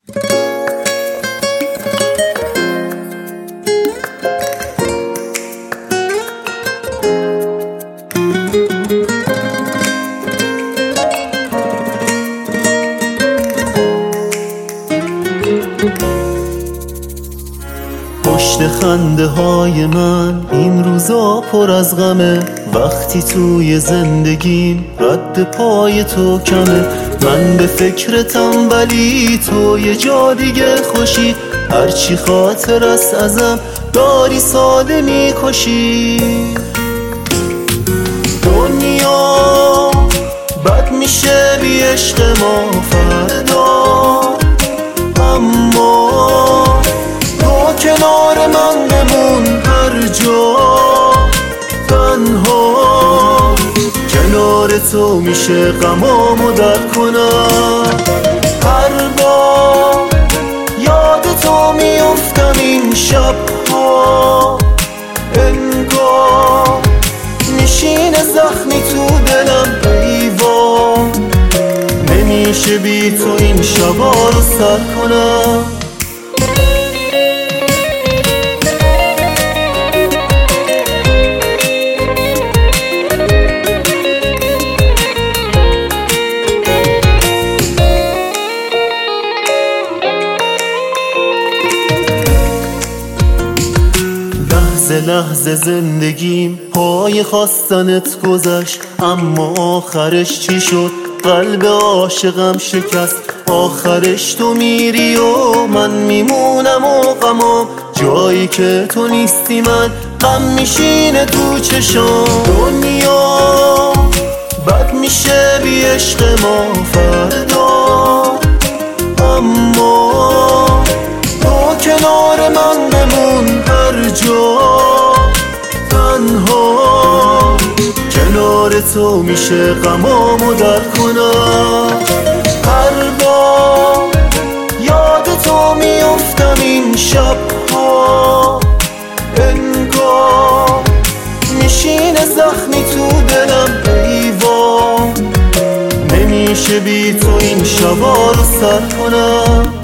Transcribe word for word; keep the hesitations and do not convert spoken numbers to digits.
پشت خنده های من این روزا پر از غمه، وقتی توی زندگیم رد پای تو کمه. من به فکرتم ولی تو یه جا دیگه خوشی، هرچی خاطر است ازم داری ساده میکشی. دنیا بد میشه بی عشق ما فردا، اما کنار من بمون هر جا تنها. کنار تو میشه غمامو در کنم، هر بار یاد تو میفتم این شبها. انگار میشینه زخمی تو دلم ایوان، نمیشه بی تو این شبا رو سر کنم. لحظه لحظه زندگیم پای خواستنت گذشت، اما آخرش چی شد؟ قلب عاشقم شکست. آخرش تو میری و من میمونم و غمام، جایی که تو نیستی من غم میشینه تو چشام. دنیا بد میشه بی عشق ما فردا، اما تو کنار من بمون هر جا تنها. کنار تو میشه غمامو در کنم، هر بار یاد تو میفتم این شبها. انگار میشینه زخمی تو دلم ایوان، نمیشه بی تو این شبا رو سر کنم.